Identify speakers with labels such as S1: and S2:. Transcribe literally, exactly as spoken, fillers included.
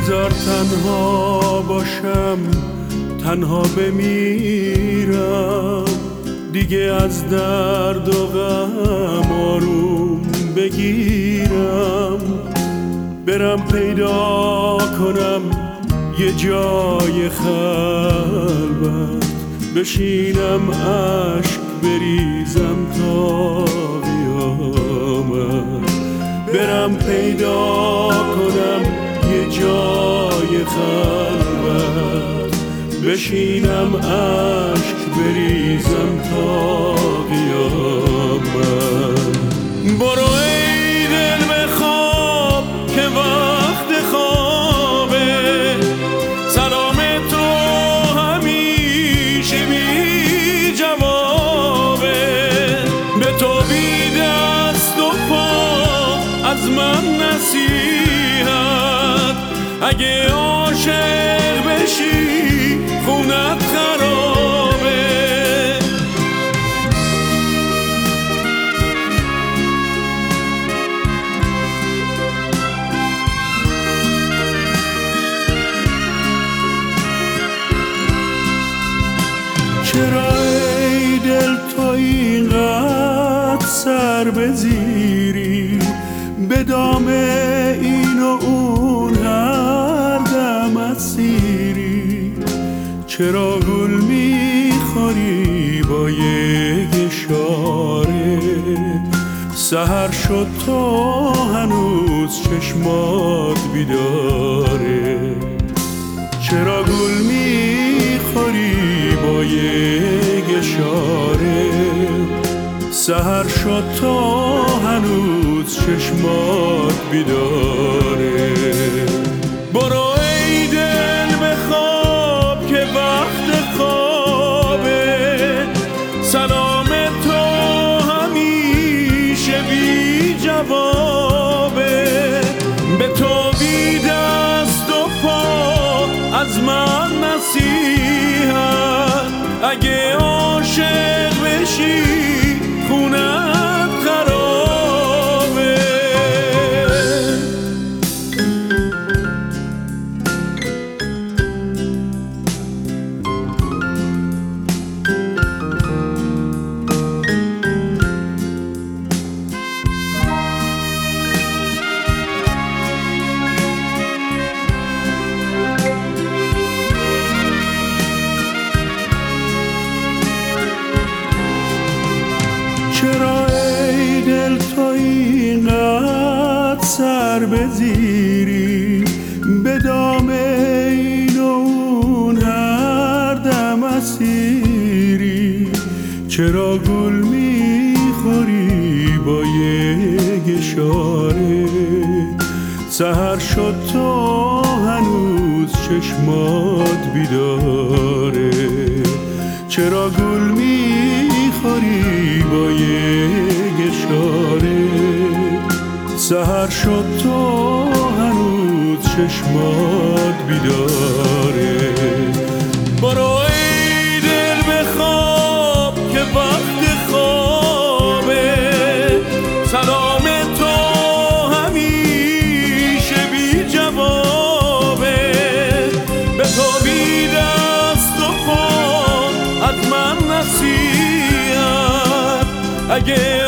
S1: بذار تنها باشم، تنها بمیرم، دیگه از درد و غم آروم بگیرم. برم پیدا کنم یه جای خلوت، بشینم عشق بریزم تا قیامت. برم پیدا کنم یه جای خلوت، بشینم عشق بریزم تا قیامت. برو ای دل بخواب که وقت خوابه، سلام تو همیشه بی جوابه. به تو بی دست و پا از من نصیحت، اگه عاشق بشی خونت خرابه. چرا ای دل تو اینقدر سر بزیری، به دام این و اون هر دم اسیری؟ چرا گل میخوری با یک اشاره، سحر شد تا هنوز چشمات بیداره؟ چرا گل میخوری با یک اشاره، سحر شد تا هنوز چشمات بیداره؟ برو ای دل بخواب که وقت خوابه، سلام تو همیشه بی جوابه. به تو بی دست و پا از من نصیحت، اگه عاشق بشی خونت خرابه. چرا ای دل تو اینقدر سر بزیری، به دام این و اون هر دم اسیری؟ چرا گل میخوری با یک اشاره، سحر شد تا هنوز چشمات بیداره؟ چرا گل میخوری با یک اشاره، سحر شد تا هنوز چشمات بیداره؟ برو ای دل بخواب که وقت خوابه، سلام تو همیشه بی جوابه. به تو بی دست و پا از من نصیحت، اگه